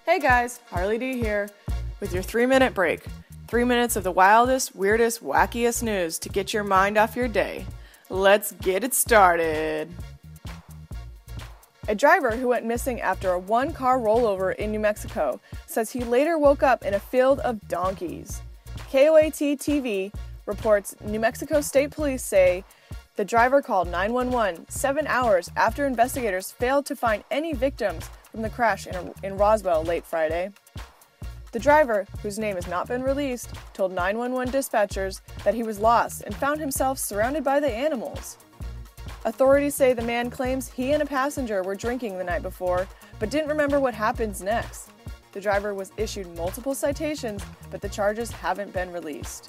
Hey guys, Harley D here with your 3-minute break. 3 minutes of the wildest, weirdest, wackiest news to get your mind off your day. Let's get it started. A driver who went missing after a one-car rollover in New Mexico says he later woke up in a field of donkeys. KOAT-TV reports New Mexico State Police say the driver called 911 7 hours after investigators failed to find any victims from the crash in Roswell late Friday. The driver, whose name has not been released, told 911 dispatchers that he was lost and found himself surrounded by the animals. Authorities say the man claims he and a passenger were drinking the night before, but didn't remember what happens next. The driver was issued multiple citations, but the charges haven't been released.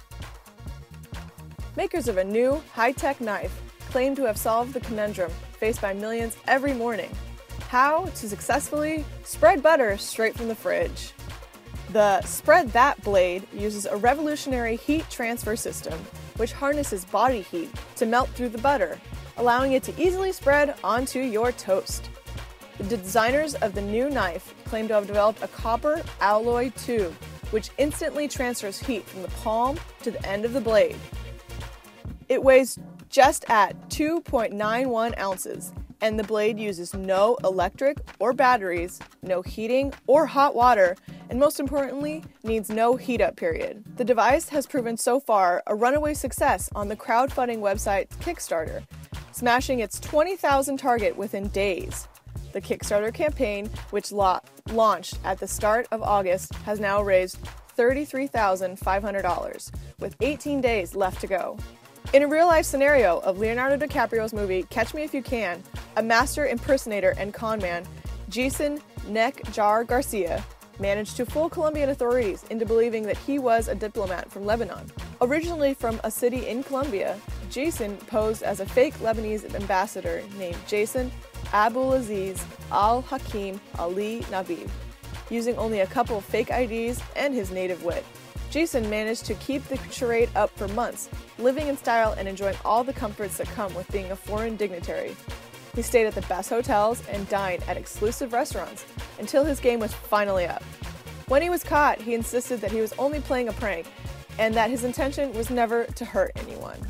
Makers of a new, high-tech knife claim to have solved the conundrum faced by millions every morning: how to successfully spread butter straight from the fridge. The Spread That blade uses a revolutionary heat transfer system, which harnesses body heat to melt through the butter, allowing it to easily spread onto your toast. The designers of the new knife claim to have developed a copper alloy tube, which instantly transfers heat from the palm to the end of the blade. It weighs just at 2.91 ounces, and the blade uses no electric or batteries, no heating or hot water, and most importantly, needs no heat-up period. The device has proven so far a runaway success on the crowdfunding website Kickstarter, smashing its 20,000 target within days. The Kickstarter campaign, which launched at the start of August, has now raised $33,500, with 18 days left to go. In a real-life scenario of Leonardo DiCaprio's movie Catch Me If You Can, a master impersonator and conman, Jason Nekjar Garcia, managed to fool Colombian authorities into believing that he was a diplomat from Lebanon. Originally from a city in Colombia, Jason posed as a fake Lebanese ambassador named Jason Abdulaziz Al-Hakim Ali Nabib, using only a couple of fake IDs and his native wit. Jason managed to keep the charade up for months, living in style and enjoying all the comforts that come with being a foreign dignitary. He stayed at the best hotels and dined at exclusive restaurants until his game was finally up. When he was caught, he insisted that he was only playing a prank and that his intention was never to hurt anyone.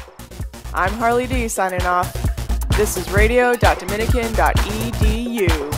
I'm Harley D signing off. This is radio.dominican.edu.